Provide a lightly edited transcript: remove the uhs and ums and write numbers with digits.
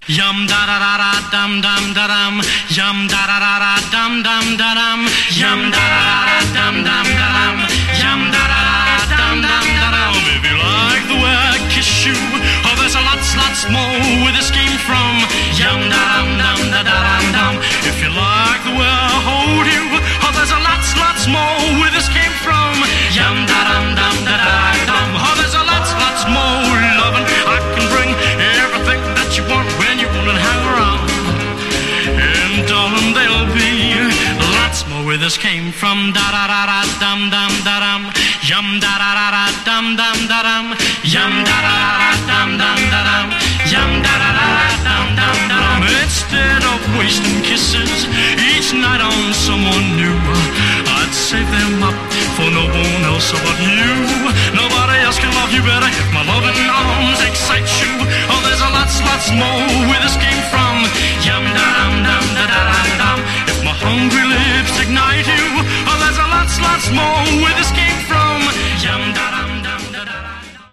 Yum da da da da dum dum da dum. Yum da da da da dum dum da dum. Yum da da da da dum dum da dum. Yum da da da da dum dum da dum. If you like the way I kiss you, oh there's a lots more where this came from. Yum da dum dum da da dum dum. If you like the way I hold you, oh there's a lots more where this came from. Yum da dum dum da da dum. Oh there's a lots more loving I can bring. Everything that you want when you want to hang around. And darling, there'll be lots more where this came from. Da da da da dum dum da dum. Yum da da da da dum dum da dum. Yum da da da da dum dum da dum. Yum da da da da dum dum da dum. Instead of wasting kisses each night on someone new, I'd save them up for no one else but you. Nobody else can love you better if my loving arms excite you. Oh, there's a lots more where this came from. Yum da dum dum da da dum dum. If my hungry lips ignite you, oh, there's a lots more where